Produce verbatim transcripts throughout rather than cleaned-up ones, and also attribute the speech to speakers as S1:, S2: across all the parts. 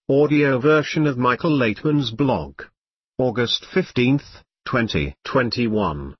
S1: audio version of Michael Laitman's blog. August fifteenth, twenty twenty-one.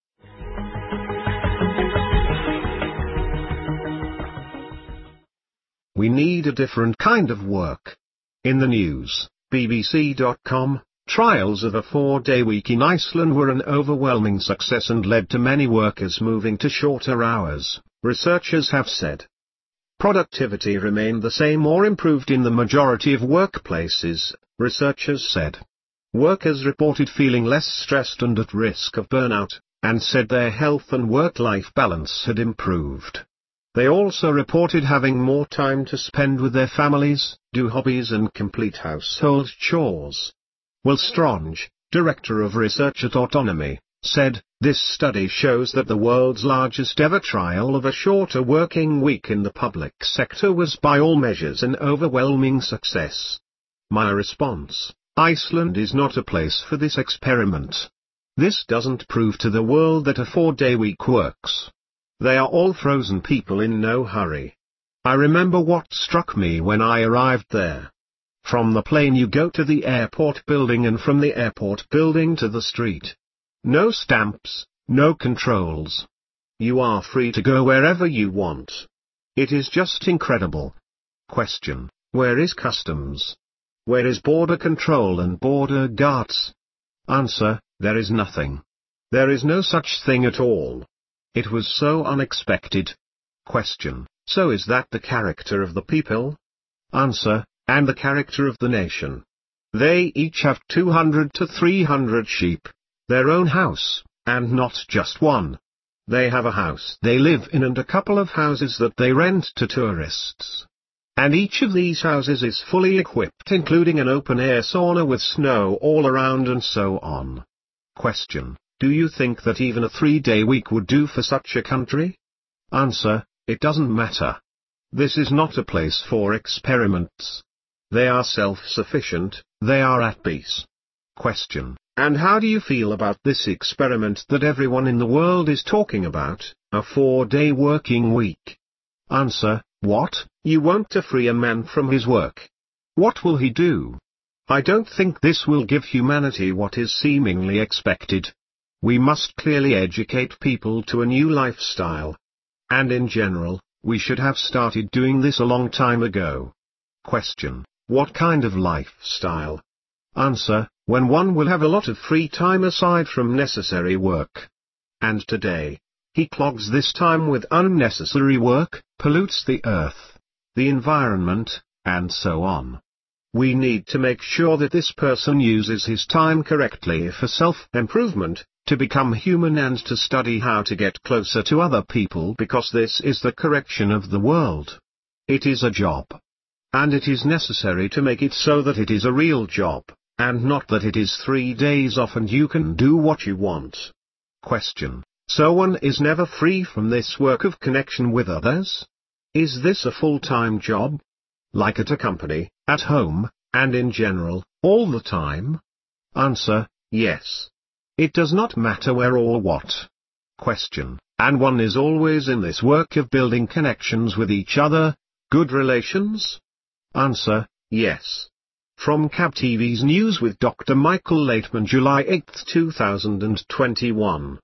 S1: We need a different kind of work. In the news, B B C dot com, trials of a four-day week in Iceland were an overwhelming success and led to many workers moving to shorter hours, researchers have said. Productivity remained the same or improved in the majority of workplaces, researchers said. Workers reported feeling less stressed and at risk of burnout, and said their health and work-life balance had improved. They also reported having more time to spend with their families, do hobbies and complete household chores. Will Stronge, director of research at Autonomy, said, "This study shows that the world's largest ever trial of a shorter working week in the public sector was by all measures an overwhelming success." My response: Iceland is not a place for this experiment. This doesn't prove to the world that a four-day week works. They are all frozen people in no hurry. I remember what struck me when I arrived there. From the plane you go to the airport building and from the airport building to the street. No stamps, no controls. You are free to go wherever you want. It is just incredible. Question: where is customs? Where is border control and border guards? Answer: there is nothing. There is no such thing at all. It was so unexpected. Question: so is that the character of the people? Answer: and the character of the nation. They each have two hundred to three hundred sheep, their own house, and not just one. They have a house they live in and a couple of houses that they rent to tourists. And each of these houses is fully equipped, including an open-air sauna with snow all around and so on. Question: do you think that even a three-day week would do for such a country? Answer: it doesn't matter. This is not a place for experiments. They are self-sufficient, they are at peace. Question: and how do you feel about this experiment that everyone in the world is talking about, a four-day working week? Answer: what, you want to free a man from his work? What will he do? I don't think this will give humanity what is seemingly expected. We must clearly educate people to a new lifestyle. And in general, we should have started doing this a long time ago. Question: what kind of lifestyle? Answer: when one will have a lot of free time aside from necessary work. And today, he clogs this time with unnecessary work, pollutes the earth, the environment, and so on. We need to make sure that this person uses his time correctly for self-improvement, to become human and to study how to get closer to other people, because this is the correction of the world. It is a job. And it is necessary to make it so that it is a real job, and not that it is three days off and you can do what you want. Question: so one is never free from this work of connection with others? Is this a full-time job? Like at a company, at home, and in general, all the time? Answer: yes. It does not matter where or what. Question: and one is always in this work of building connections with each other, good relations? Answer: yes. From C A B T V's News with Doctor Michael Laitman, July eighth two thousand twenty-one.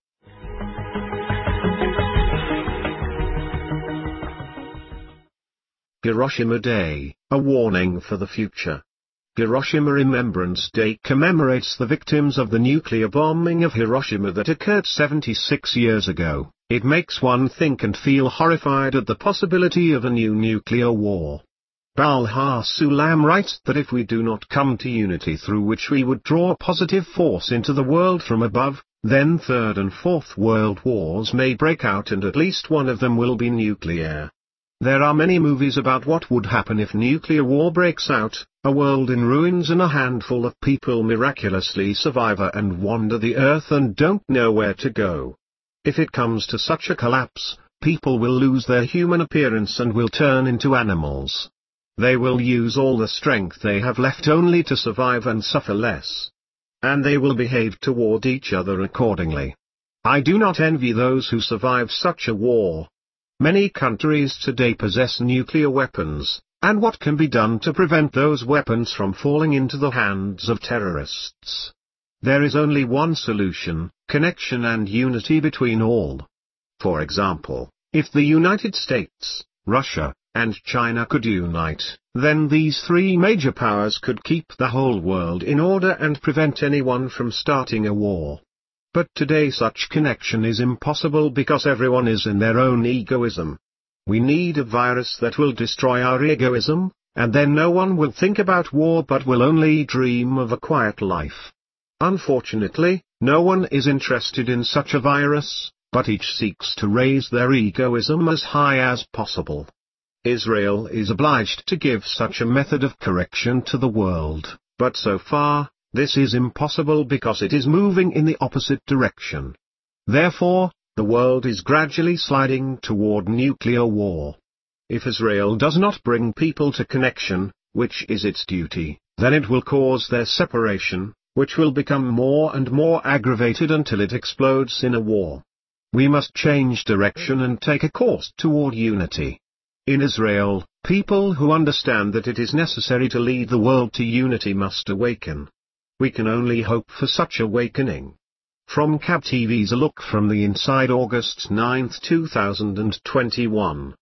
S1: Hiroshima Day, a warning for the future. Hiroshima Remembrance Day commemorates the victims of the nuclear bombing of Hiroshima that occurred seventy-six years ago. It makes one think and feel horrified at the possibility of a new nuclear war. Balha Sulam writes that if we do not come to unity through which we would draw a positive force into the world from above, then third and fourth world wars may break out and at least one of them will be nuclear. There are many movies about what would happen if nuclear war breaks out, a world in ruins and a handful of people miraculously survive and wander the earth and don't know where to go. If it comes to such a collapse, people will lose their human appearance and will turn into animals. They will use all the strength they have left only to survive and suffer less. And they will behave toward each other accordingly. I do not envy those who survive such a war. Many countries today possess nuclear weapons, And what can be done to prevent those weapons from falling into the hands of terrorists? There is only one solution: connection and unity between all. For example, if the United States, Russia, and China could unite, then these three major powers could keep the whole world in order and prevent anyone from starting a war. But today such connection is impossible because everyone is in their own egoism. We need a virus that will destroy our egoism, and then no one will think about war but will only dream of a quiet life. Unfortunately, no one is interested in such a virus, but each seeks to raise their egoism as high as possible. Israel is obliged to give such a method of correction to the world, but so far, this is impossible because it is moving in the opposite direction. Therefore, the world is gradually sliding toward nuclear war. If Israel does not bring people to connection, which is its duty, then it will cause their separation, which will become more and more aggravated until it explodes in a war. We must change direction and take a course toward unity. In Israel, people who understand that it is necessary to lead the world to unity must awaken. We can only hope for such awakening. From C A B T V's A Look from the Inside, August ninth two thousand twenty-one.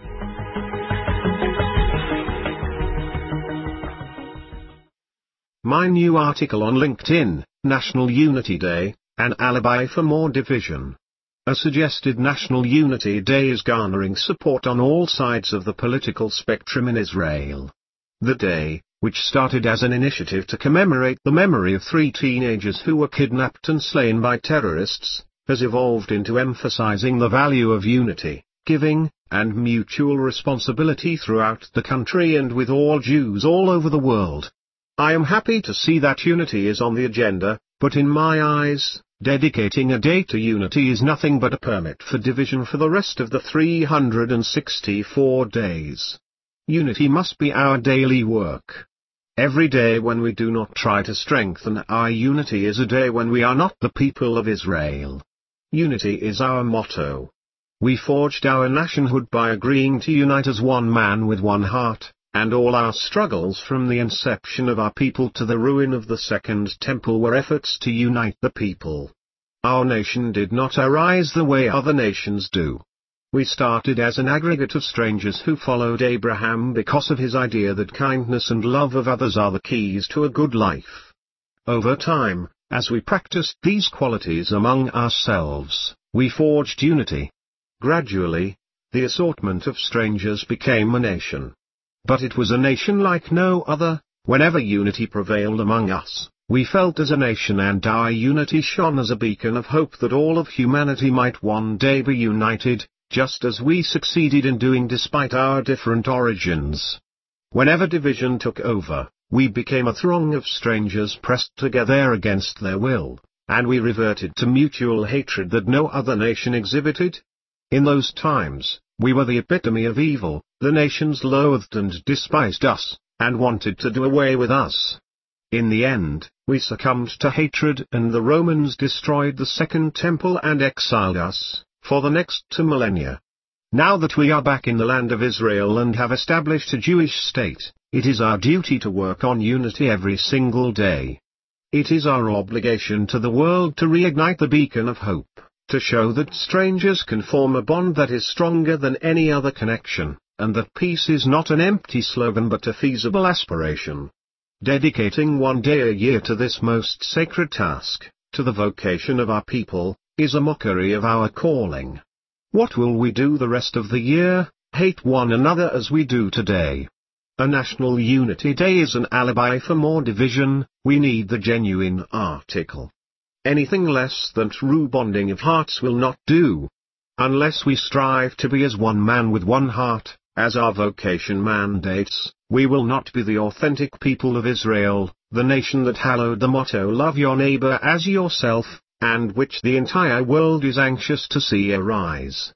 S1: My new article on LinkedIn, National Unity Day, an alibi for more division. A suggested National Unity Day is garnering support on all sides of the political spectrum in Israel. The day, which started as an initiative to commemorate the memory of three teenagers who were kidnapped and slain by terrorists, has evolved into emphasizing the value of unity, giving, and mutual responsibility throughout the country and with all Jews all over the world. I am happy to see that unity is on the agenda, but in my eyes, dedicating a day to unity is nothing but a permit for division for the rest of the three hundred sixty-four days. Unity must be our daily work. Every day when we do not try to strengthen our unity is a day when we are not the people of Israel. Unity is our motto. We forged our nationhood by agreeing to unite as one man with one heart, and all our struggles from the inception of our people to the ruin of the Second Temple were efforts to unite the people. Our nation did not arise the way other nations do. We started as an aggregate of strangers who followed Abraham because of his idea that kindness and love of others are the keys to a good life. Over time, as we practiced these qualities among ourselves, we forged unity. Gradually, the assortment of strangers became a nation. But it was a nation like no other. Whenever unity prevailed among us, we felt as a nation, and our unity shone as a beacon of hope that all of humanity might one day be united, just as we succeeded in doing despite our different origins. Whenever division took over, we became a throng of strangers pressed together against their will, and we reverted to mutual hatred that no other nation exhibited. In those times, we were the epitome of evil. The nations loathed and despised us, and wanted to do away with us. In the end, we succumbed to hatred, and the Romans destroyed the Second Temple and exiled us, for the next two millennia. Now that we are back in the land of Israel and have established a Jewish state, it is our duty to work on unity every single day. It is our obligation to the world to reignite the beacon of hope, to show that strangers can form a bond that is stronger than any other connection, and that peace is not an empty slogan but a feasible aspiration. Dedicating one day a year to this most sacred task, to the vocation of our people, is a mockery of our calling. What will we do the rest of the year? Hate one another as we do today. A National Unity Day is an alibi for more division. We need the genuine article. Anything less than true bonding of hearts will not do. Unless we strive to be as one man with one heart, as our vocation mandates, we will not be the authentic people of Israel, the nation that hallowed the motto "Love your neighbor as yourself," and which the entire world is anxious to see arise.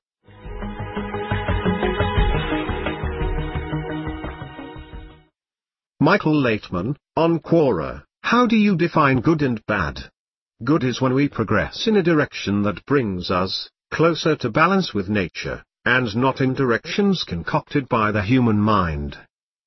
S1: Michael Laitman, on Quora, how do you define good and bad? Good is when we progress in a direction that brings us closer to balance with nature, and not in directions concocted by the human mind.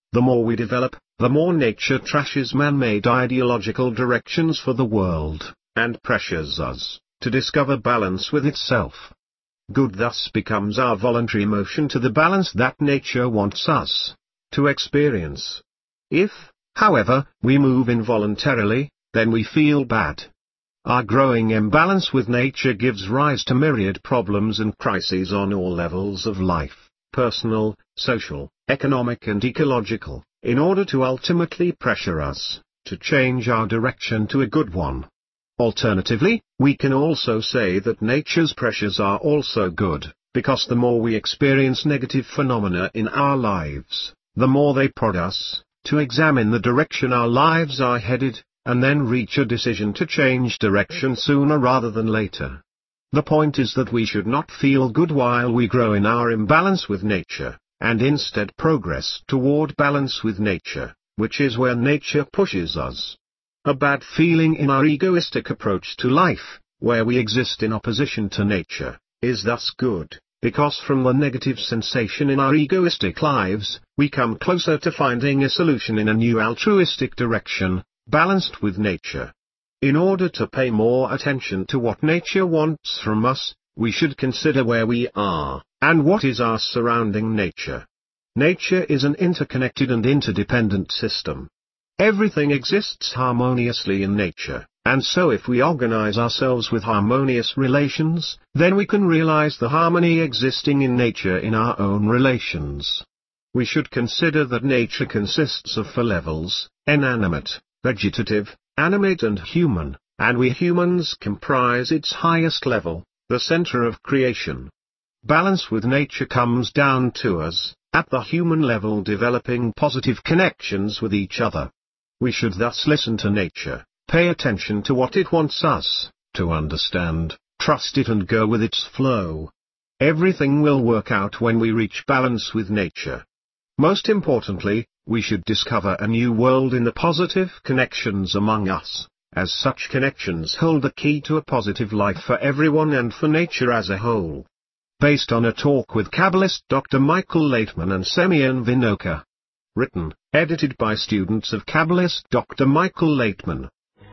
S1: The more we develop, the more nature trashes man-made ideological directions for the world, and pressures us to discover balance with itself. Good thus becomes our voluntary motion to the balance that nature wants us to experience. If, however, we move involuntarily, then we feel bad. Our growing imbalance with nature gives rise to myriad problems and crises on all levels of life, personal, social, economic and ecological, in order to ultimately pressure us to change our direction to a good one. Alternatively, we can also say that nature's pressures are also good, because the more we experience negative phenomena in our lives, the more they prod us to examine the direction our lives are headed, and then reach a decision to change direction sooner rather than later. The point is that we should not feel good while we grow in our imbalance with nature, and instead progress toward balance with nature, which is where nature pushes us. A bad feeling in our egoistic approach to life, where we exist in opposition to nature, is thus good, because from the negative sensation in our egoistic lives, we come closer to finding a solution in a new altruistic direction, balanced with nature. In order to pay more attention to what nature wants from us, we should consider where we are, and what is our surrounding nature. Nature is an interconnected and interdependent system. Everything exists harmoniously in nature, and so if we organize ourselves with harmonious relations, then we can realize the harmony existing in nature in our own relations. We should consider that nature consists of four levels: inanimate, vegetative, animate and human, and we humans comprise its highest level, the center of creation. Balance with nature comes down to us, at the human level, developing positive connections with each other. We should thus listen to nature, pay attention to what it wants us to understand, trust it and go with its flow. Everything will work out when we reach balance with nature. Most importantly, we should discover a new world in the positive connections among us, as such connections hold the key to a positive life for everyone and for nature as a whole. Based on a talk with Kabbalist Doctor Michael Laitman and Semyon Vinokur. Written, edited by students of Kabbalist Doctor Michael Laitman.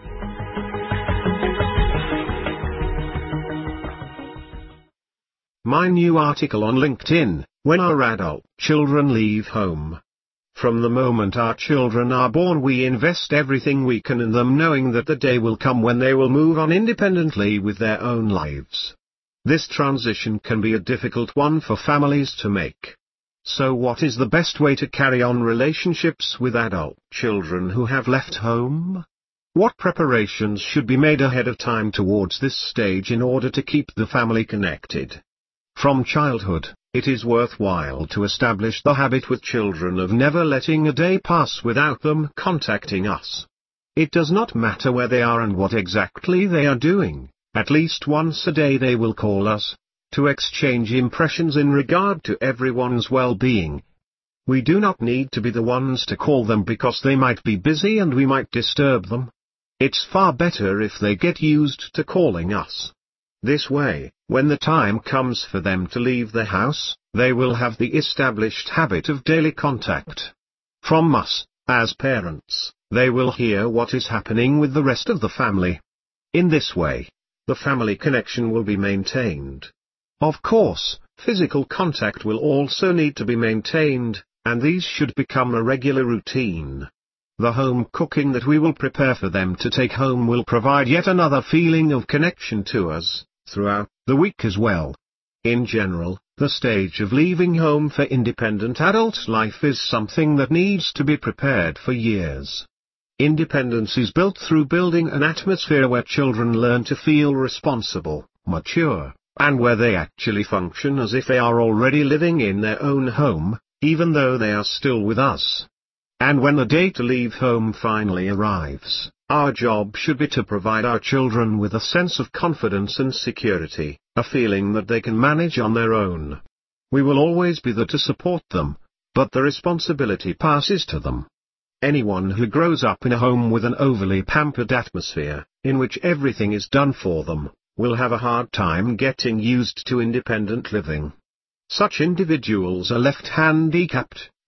S1: My new article on LinkedIn: When our adult children leave home. From the moment our children are born, we invest everything we can in them, knowing that the day will come when they will move on independently with their own lives. This transition can be a difficult one for families to make. So what is the best way to carry on relationships with adult children who have left home? What preparations should be made ahead of time towards this stage in order to keep the family connected? From childhood, it is worthwhile to establish the habit with children of never letting a day pass without them contacting us. It does not matter where they are and what exactly they are doing, at least once a day they will call us, to exchange impressions in regard to everyone's well-being. We do not need to be the ones to call them because they might be busy and we might disturb them. It's far better if they get used to calling us. This way, when the time comes for them to leave the house, they will have the established habit of daily contact from us. As parents, they will hear what is happening with the rest of the family. In this way, the family connection will be maintained. Of course, physical contact will also need to be maintained, and these should become a regular routine. The home cooking that we will prepare for them to take home will provide yet another feeling of connection to us, throughout the week as well. In general, the stage of leaving home for independent adult life is something that needs to be prepared for years. Independence is built through building an atmosphere where children learn to feel responsible, mature, and where they actually function as if they are already living in their own home, even though they are still with us. And when the day to leave home finally arrives, our job should be to provide our children with a sense of confidence and security, a feeling that they can manage on their own. We will always be there to support them, but the responsibility passes to them. Anyone who grows up in a home with an overly pampered atmosphere, in which everything is done for them, will have a hard time getting used to independent living. Such individuals are left handicapped,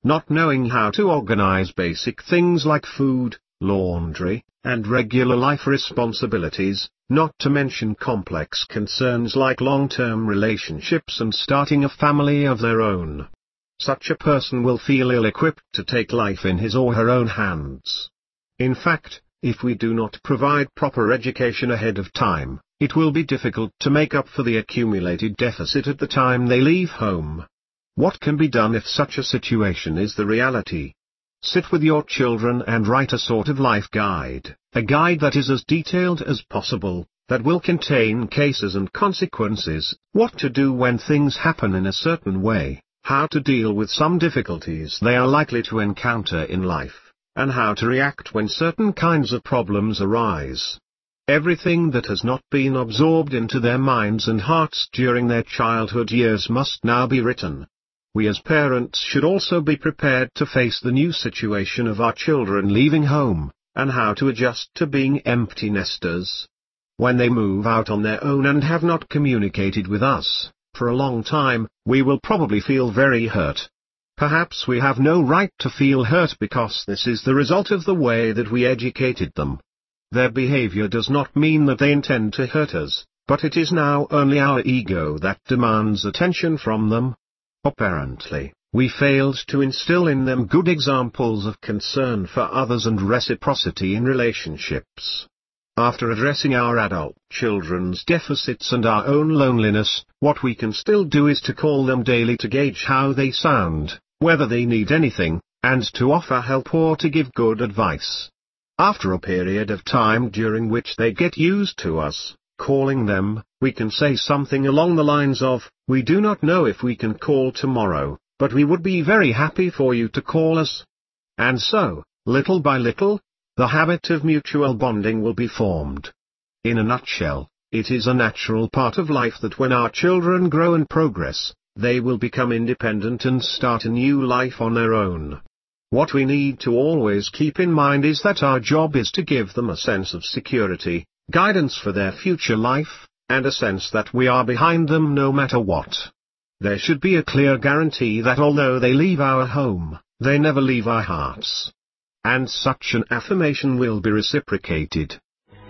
S1: not knowing how to organize basic things like food, laundry, and regular life responsibilities, not to mention complex concerns like long-term relationships and starting a family of their own. Such a person will feel ill-equipped to take life in his or her own hands. In fact, if we do not provide proper education ahead of time, it will be difficult to make up for the accumulated deficit at the time they leave home. What can be done if such a situation is the reality? Sit with your children and write a sort of life guide, a guide that is as detailed as possible, that will contain cases and consequences, what to do when things happen in a certain way, how to deal with some difficulties they are likely to encounter in life, and how to react when certain kinds of problems arise. Everything that has not been absorbed into their minds and hearts during their childhood years must now be written. We as parents should also be prepared to face the new situation of our children leaving home, and how to adjust to being empty nesters. When they move out on their own and have not communicated with us, for a long time, we will probably feel very hurt. Perhaps we have no right to feel hurt because this is the result of the way that we educated them. Their behavior does not mean that they intend to hurt us, but it is now only our ego that demands attention from them. Apparently, we failed to instill in them good examples of concern for others and reciprocity in relationships. After addressing our adult children's deficits and our own loneliness, what we can still do is to call them daily to gauge how they sound, whether they need anything, and to offer help or to give good advice. After a period of time during which they get used to us calling them, we can say something along the lines of, "We do not know if we can call tomorrow, but we would be very happy for you to call us." And so, little by little, the habit of mutual bonding will be formed. In a nutshell, it is a natural part of life that when our children grow and progress, they will become independent and start a new life on their own. What we need to always keep in mind is that our job is to give them a sense of security, guidance for their future life, and a sense that we are behind them no matter what. There should be a clear guarantee that although they leave our home, they never leave our hearts. And such an affirmation will be reciprocated.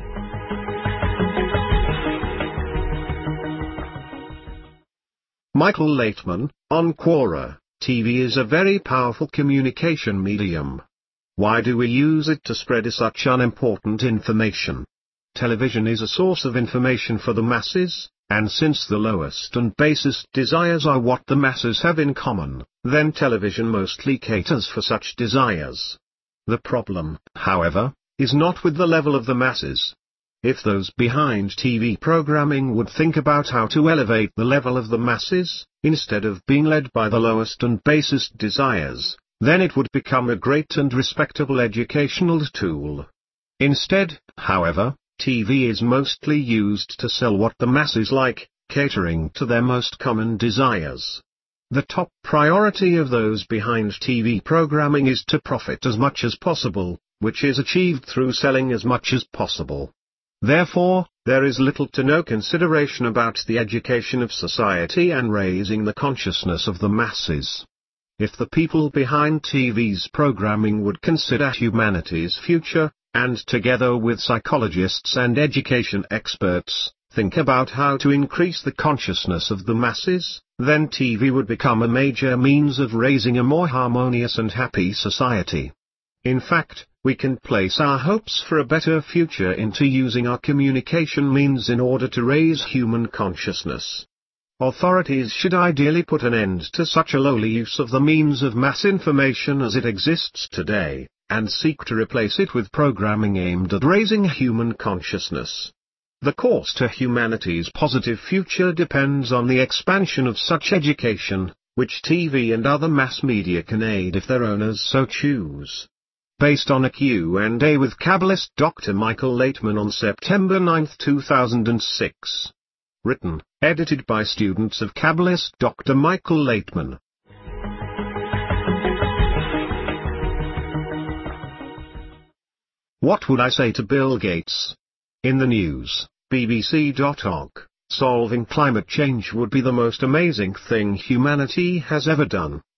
S1: Michael Laitman, on Quora, T V is a very powerful communication medium. Why do we use it to spread such unimportant information? Television is a source of information for the masses, and since the lowest and basest desires are what the masses have in common, then television mostly caters for such desires. The problem, however, is not with the level of the masses. If those behind T V programming would think about how to elevate the level of the masses, instead of being led by the lowest and basest desires, then it would become a great and respectable educational tool. Instead, however, T V is mostly used to sell what the masses like, catering to their most common desires. The top priority of those behind T V programming is to profit as much as possible, which is achieved through selling as much as possible. Therefore, there is little to no consideration about the education of society and raising the consciousness of the masses. If the people behind T V's programming would consider humanity's future, and together with psychologists and education experts, think about how to increase the consciousness of the masses, then T V would become a major means of raising a more harmonious and happy society. In fact, we can place our hopes for a better future into using our communication means in order to raise human consciousness. Authorities should ideally put an end to such a lowly use of the means of mass information as it exists today, and seek to replace it with programming aimed at raising human consciousness. The course to humanity's positive future depends on the expansion of such education, which T V and other mass media can aid if their owners so choose. Based on a Q and A with Kabbalist Doctor Michael Laitman on September ninth two thousand six. Written, edited by students of Kabbalist Doctor Michael Laitman. What would I say to Bill Gates? In the news, B B C dot org, solving climate change would be the most amazing thing humanity has ever done,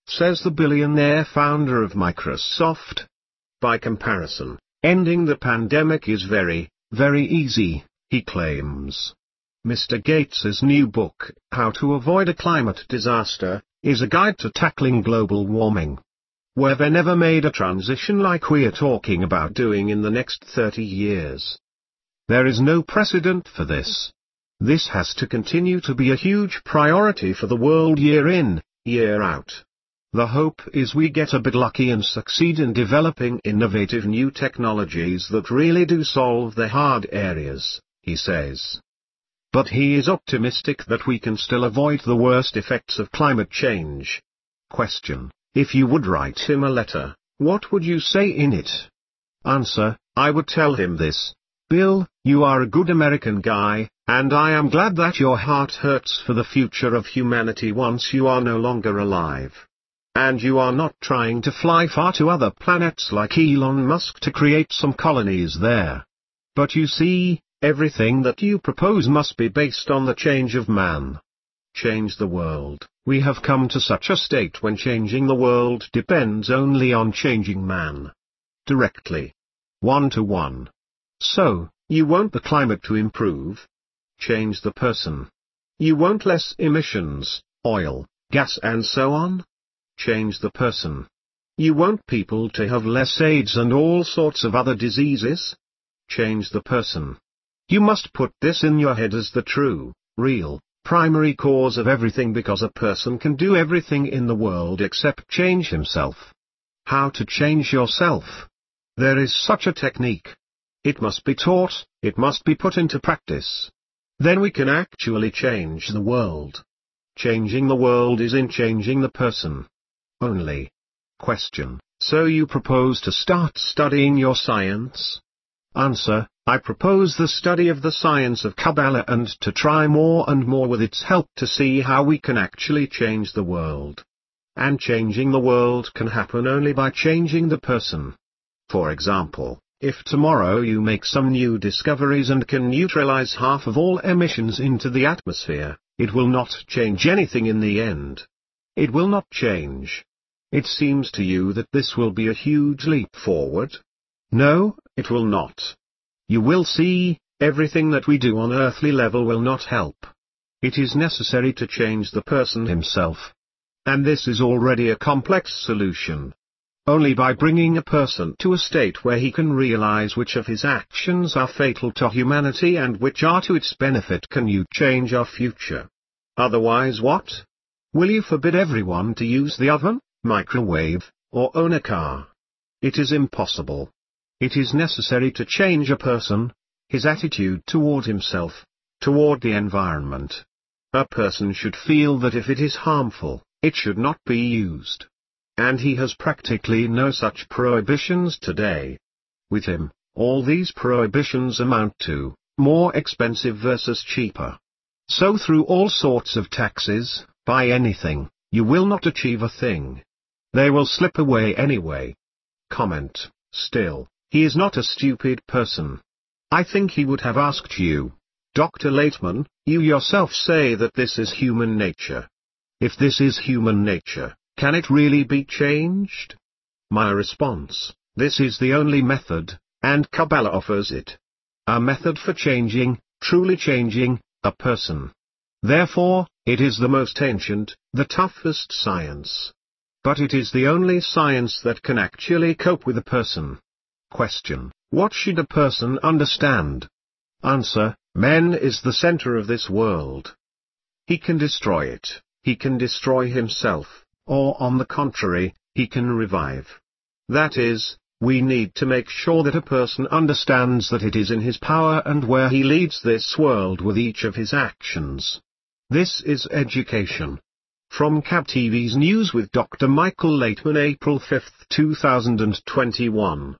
S1: says the billionaire founder of Microsoft. By comparison, ending the pandemic is very, very easy, he claims. Mister Gates's new book, How to Avoid a Climate Disaster, is a guide to tackling global warming. Where they never made a transition like we're talking about doing in the next thirty years. There is no precedent for this. This has to continue to be a huge priority for the world year in, year out. The hope is we get a bit lucky and succeed in developing innovative new technologies that really do solve the hard areas, he says. But he is optimistic that we can still avoid the worst effects of climate change. Question: if you would write him a letter, what would you say in it? Answer: I would tell him this. Bill, you are a good American guy, and I am glad that your heart hurts for the future of humanity once you are no longer alive. And you are not trying to fly far to other planets like Elon Musk to create some colonies there. But you see, everything that you propose must be based on the change of man. Change the world. We have come to such a state when changing the world depends only on changing man. Directly. One to one. So, you want the climate to improve? Change the person. You want less emissions, oil, gas and so on? Change the person. You want people to have less AIDS and all sorts of other diseases? Change the person. You must put this in your head as the true, real, primary cause of everything, because a person can do everything in the world except change himself. How to change yourself? There is such a technique. It must be taught, it must be put into practice. Then we can actually change the world. Changing the world is in changing the person. Only. Question: so you propose to start studying your science? Answer: I propose the study of the science of Kabbalah and to try more and more with its help to see how we can actually change the world. And changing the world can happen only by changing the person. For example, if tomorrow you make some new discoveries and can neutralize half of all emissions into the atmosphere, it will not change anything in the end. It will not change. It seems to you that this will be a huge leap forward? No, it will not. You will see, everything that we do on earthly level will not help. It is necessary to change the person himself. And this is already a complex solution. Only by bringing a person to a state where he can realize which of his actions are fatal to humanity and which are to its benefit can you change our future. Otherwise what? Will you forbid everyone to use the oven, microwave, or own a car? It is impossible. It is necessary to change a person, his attitude toward himself, toward the environment. A person should feel that if it is harmful, it should not be used. And he has practically no such prohibitions today. With him, all these prohibitions amount to more expensive versus cheaper. So through all sorts of taxes, buy anything, you will not achieve a thing. They will slip away anyway. Comment: still, he is not a stupid person. I think he would have asked you, Doctor Laitman, you yourself say that this is human nature. If this is human nature, can it really be changed? My response: this is the only method, and Kabbalah offers it. A method for changing, truly changing, a person. Therefore, it is the most ancient, the toughest science. But it is the only science that can actually cope with a person. Question: what should a person understand? Answer: man is the center of this world. He can destroy it, he can destroy himself, or on the contrary, he can revive. That is, we need to make sure that a person understands that it is in his power and where he leads this world with each of his actions. This is education. From C A B T V's News with Doctor Michael Laitman, April fifth, two thousand twenty-one.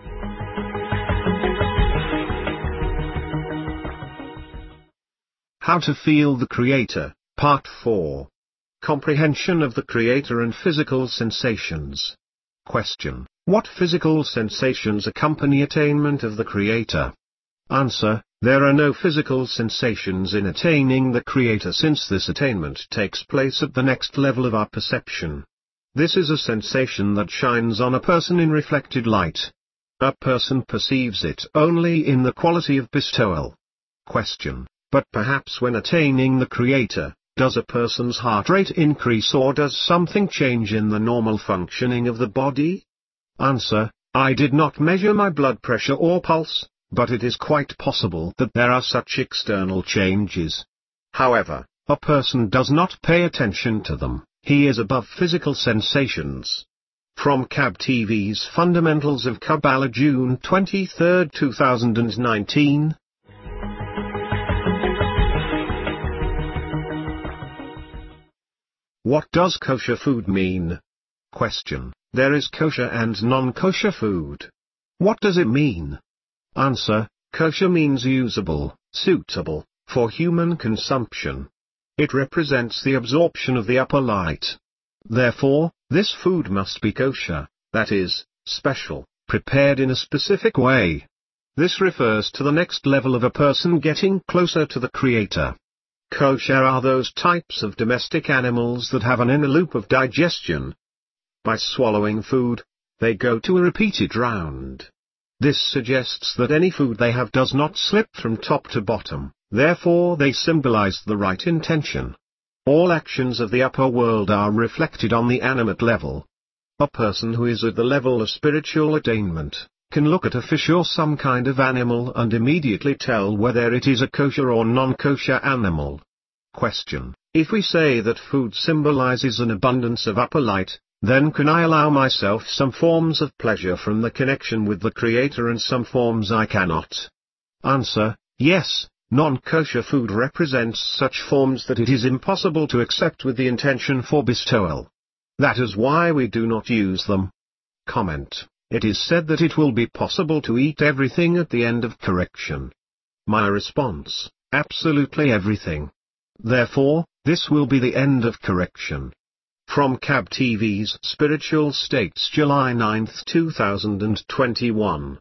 S1: How to Feel the Creator, Part four. Comprehension of the Creator and Physical Sensations. Question: what physical sensations accompany attainment of the Creator? Answer: there are no physical sensations in attaining the Creator, since this attainment takes place at the next level of our perception. This is a sensation that shines on a person in reflected light. A person perceives it only in the quality of bestowal. Question: but perhaps when attaining the Creator, does a person's heart rate increase or does something change in the normal functioning of the body? Answer: I did not measure my blood pressure or pulse, but it is quite possible that there are such external changes. However, a person does not pay attention to them, he is above physical sensations. From C A B T V's Fundamentals of Kabbalah, June twenty-third, two thousand nineteen. What does kosher food mean? Question: there is kosher and non-kosher food. What does it mean? Answer: kosher means usable, suitable, for human consumption. It represents the absorption of the upper light. Therefore, this food must be kosher, that is, special, prepared in a specific way. This refers to the next level of a person getting closer to the Creator. Kosher are those types of domestic animals that have an inner loop of digestion. By swallowing food, they go to a repeated round. This suggests that any food they have does not slip from top to bottom, therefore they symbolize the right intention. All actions of the upper world are reflected on the animate level. A person who is at the level of spiritual attainment can look at a fish or some kind of animal and immediately tell whether it is a kosher or non-kosher animal. Question: if we say that food symbolizes an abundance of upper light, then can I allow myself some forms of pleasure from the connection with the Creator and some forms I cannot? Answer: yes, non-kosher food represents such forms that it is impossible to accept with the intention for bestowal. That is why we do not use them. Comment: it is said that it will be possible to eat everything at the end of correction. My response: absolutely everything. Therefore, this will be the end of correction. From C A B T V's Spiritual States, July ninth, two thousand twenty-one.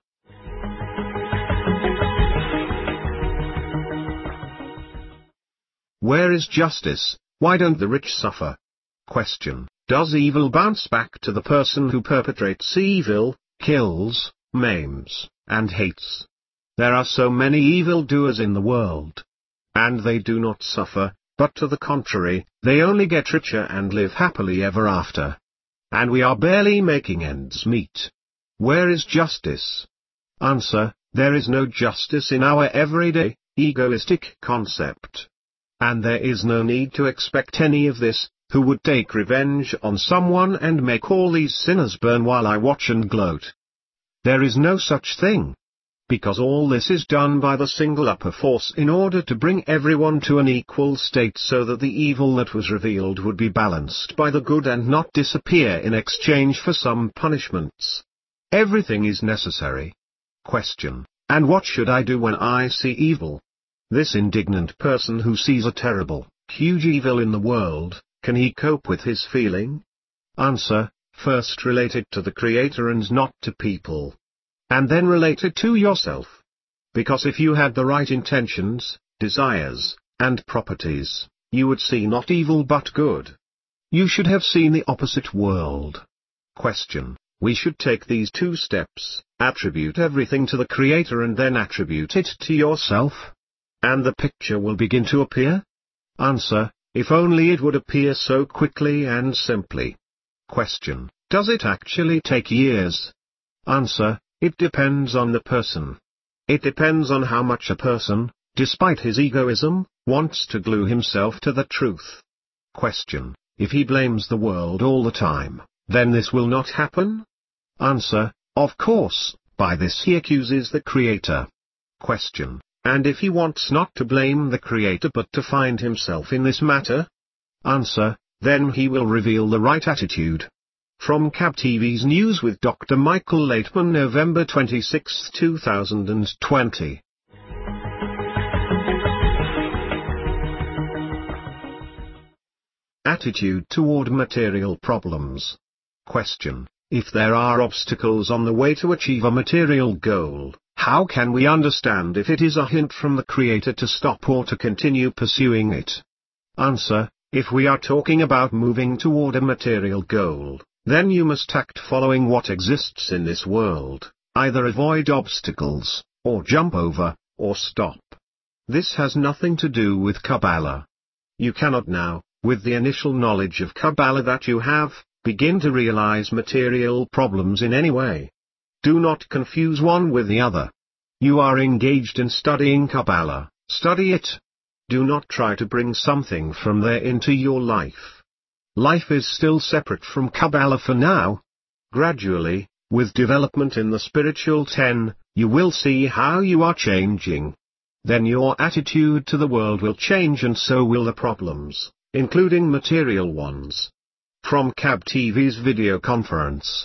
S1: Where is justice? Why don't the rich suffer? Question: does evil bounce back to the person who perpetrates evil, kills, maims, and hates? There are so many evildoers in the world. And they do not suffer, but to the contrary, they only get richer and live happily ever after. And we are barely making ends meet. Where is justice? Answer: there is no justice in our everyday, egoistic concept. And there is no need to expect any of this. Who would take revenge on someone and make all these sinners burn while I watch and gloat? There is no such thing. Because all this is done by the single upper force in order to bring everyone to an equal state so that the evil that was revealed would be balanced by the good and not disappear in exchange for some punishments. Everything is necessary. Question: and what should I do when I see evil? This indignant person who sees a terrible, huge evil in the world, can he cope with his feeling? Answer: first relate it to the Creator and not to people. And then relate it to yourself. Because if you had the right intentions, desires, and properties, you would see not evil but good. You should have seen the opposite world. Question: we should take these two steps, attribute everything to the Creator and then attribute it to yourself? And the picture will begin to appear? Answer: if only it would appear so quickly and simply. Question: does it actually take years? Answer: it depends on the person. It depends on how much a person, despite his egoism, wants to glue himself to the truth. Question: if he blames the world all the time, then this will not happen? Answer: of course, by this he accuses the Creator. Question: and if he wants not to blame the Creator but to find himself in this matter? Answer: then he will reveal the right attitude. From C A B T V's News with Doctor Michael Laitman, November twenty-sixth, two thousand twenty. Attitude toward material problems. Question: if there are obstacles on the way to achieve a material goal, how can we understand if it is a hint from the Creator to stop or to continue pursuing it? Answer: If we are talking about moving toward a material goal, then you must act following what exists in this world, either avoid obstacles, or jump over, or stop. This has nothing to do with Kabbalah. You cannot now, with the initial knowledge of Kabbalah that you have, begin to realize material problems in any way. Do not confuse one with the other. You are engaged in studying Kabbalah, study it. Do not try to bring something from there into your life. Life is still separate from Kabbalah for now. Gradually, with development in the spiritual ten, you will see how you are changing. Then your attitude to the world will change, and so will the problems, including material ones. From C A B T V's video conference.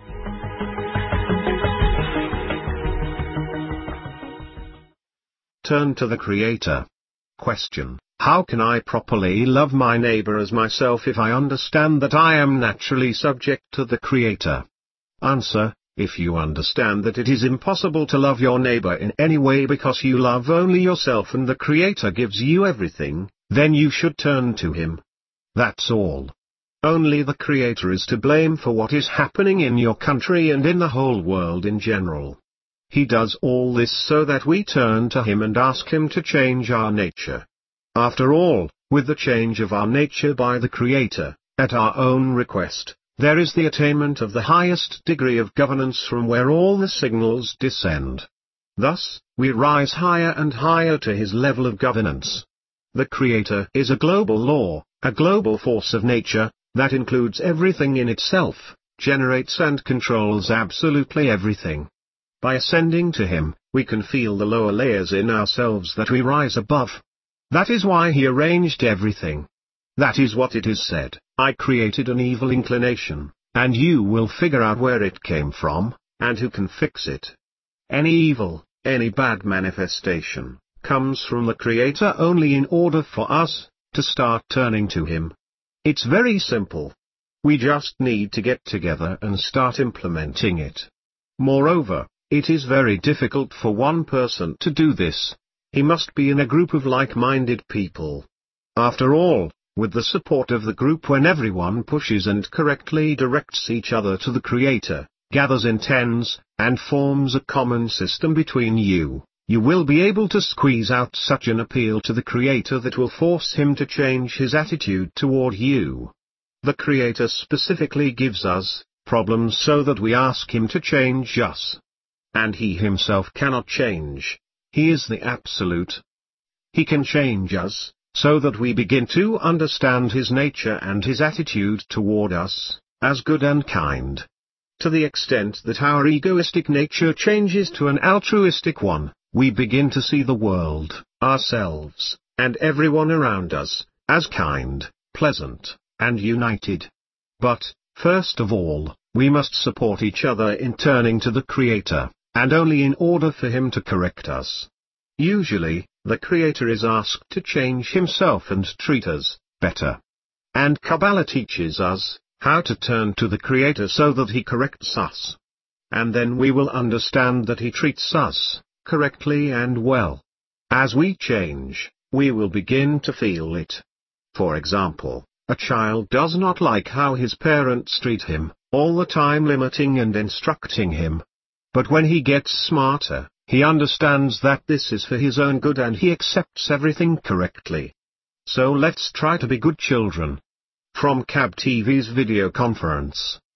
S1: Turn to the Creator. Question: how can I properly love my neighbor as myself if I understand that I am naturally subject to the Creator? Answer: if you understand that it is impossible to love your neighbor in any way because you love only yourself and the Creator gives you everything, then you should turn to Him. That's all. Only the Creator is to blame for what is happening in your country and in the whole world in general. He does all this so that we turn to Him and ask Him to change our nature. After all, with the change of our nature by the Creator, at our own request, there is the attainment of the highest degree of governance from where all the signals descend. Thus, we rise higher and higher to His level of governance. The Creator is a global law, a global force of nature, that includes everything in itself, generates and controls absolutely everything. By ascending to Him, we can feel the lower layers in ourselves that we rise above. That is why He arranged everything. That is what it is said, I created an evil inclination, and you will figure out where it came from, and who can fix it. Any evil, any bad manifestation, comes from the Creator only in order for us to start turning to Him. It's very simple. We just need to get together and start implementing it. Moreover, it is very difficult for one person to do this. He must be in a group of like-minded people. After all, with the support of the group, when everyone pushes and correctly directs each other to the Creator, gathers in tens, and forms a common system between you, you will be able to squeeze out such an appeal to the Creator that will force Him to change His attitude toward you. The Creator specifically gives us problems so that we ask Him to change us. And He Himself cannot change. He is the Absolute. He can change us, so that we begin to understand His nature and His attitude toward us, as good and kind. To the extent that our egoistic nature changes to an altruistic one, we begin to see the world, ourselves, and everyone around us, as kind, pleasant, and united. But, first of all, we must support each other in turning to the Creator, and only in order for Him to correct us. Usually, the Creator is asked to change Himself and treat us better. And Kabbalah teaches us how to turn to the Creator so that He corrects us. And then we will understand that He treats us correctly and well. As we change, we will begin to feel it. For example, a child does not like how his parents treat him, all the time limiting and instructing him. But when he gets smarter, he understands that this is for his own good and he accepts everything correctly. So let's try to be good children. From C A B T V's video conference.